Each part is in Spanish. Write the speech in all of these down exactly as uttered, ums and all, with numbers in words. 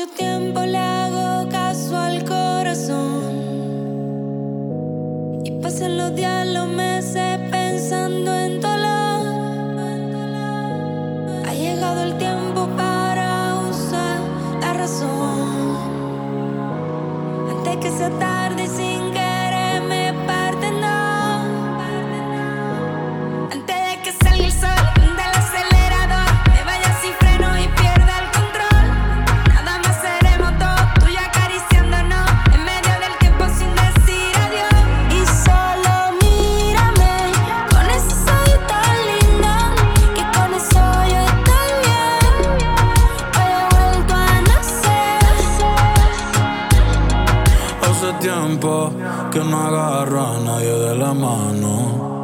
mucho tiempo le hago caso al corazón y pasan los días, los meses pensando en dolor. Ha llegado el tiempo para usar la razón antes que sea tarde y sin querer me parte, no. Antes de que salga el sol del acelerador, me vaya sin freno y pierda el control. Nada más seremos dos, tú y yo acariciándonos en medio del tiempo sin decir adiós. Y solo mírame con ese ojito lindo, que con eso yo estoy bien. Hoy he vuelto a nacer. Hace tiempo que no agarro a nadie de la mano.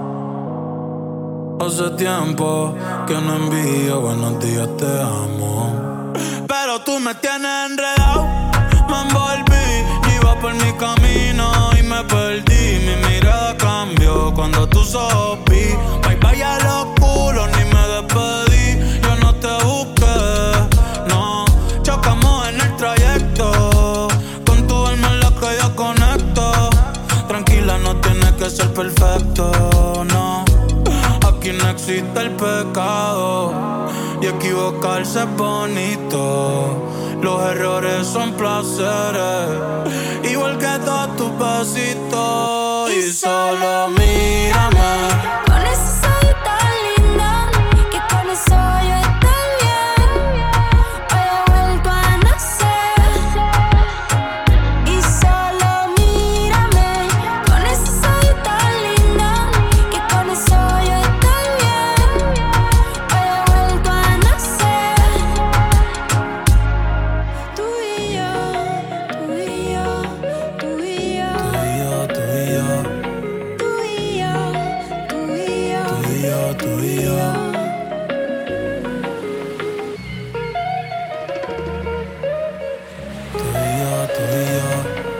Hace tiempo que no envío buenos días, te amo. Pero tú me tienes enredado, me envolví, iba por mi camino y me perdí. Mi mirada cambió cuando tú sopí. Bye bye a los culos, ni me despedí. Yo no te busqué, no. Chocamos en el trayecto, con tu alma en la que yo conecto. Tranquila, no tienes que ser perfecto, no. Aquí no existe el pecado y equivocarse es bonito. Los errores son placeres, igual que todos tus besitos. Y solo mírame Con ese ojito lindo, que con eso yo estoy bien. Hoy he vuelto a nacer. Y solo mírame con ese ojito lindo, que con eso yo estoy bien. Hoy he vuelto a nacer. Tú y yo, tú y yo, tú y yo, tú y yo, tú y yo, tú y yo, tú y yo, tú y yo, tú y yo. Tú y yo,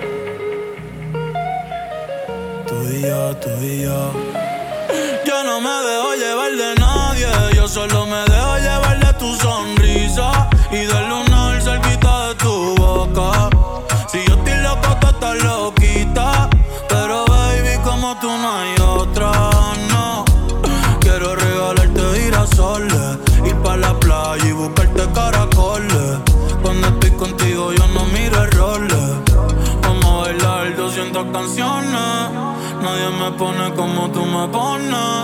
tú y yo. Tú y yo, tú y yo. Yo no me dejo llevar de nadie, yo solo me dejo llevar de tu sonrisa y del lunar cerquita de tu boca. Si yo estoy loco, tú estás loquita, pero baby, como tú no hay otra, no. Quiero regalarte girasoles, ir pa' la playa y buscarte caracoles. Cuando estoy contigo yo no miro errores. Vamos a bailar doscientas canciones, nadie me pone como tú me pones.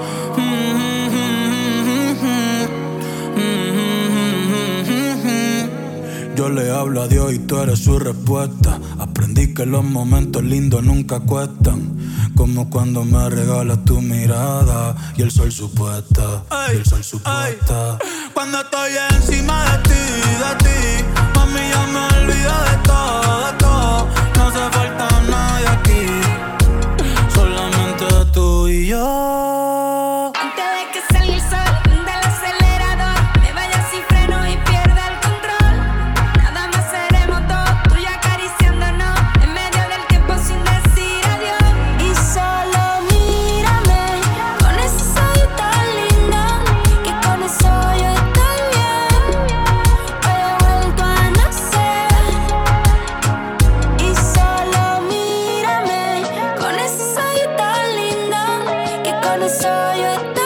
Yo le hablo a Dios y tú eres su respuesta. Aprendí que los momentos lindos nunca cuestan, como cuando me regalas tu mirada y el sol supuesta, y el sol supuesta. Cuando estoy encima de ti, de ti, mami, ya me olvido de todo, de todo. No hace falta nadie aquí, solamente tú y yo. Antes de que salga el sol del acelerador, me vaya sin freno y pierda el control. Nada más seremos dos, tú y yo acariciándonos en medio del tiempo sin decir adiós. Y solo mírame con ese ojito lindo, que con eso yo estoy bien. Hoy he vuelto a nacer. Y solo mírame con ese ojito lindo, que con eso yo estoy bien.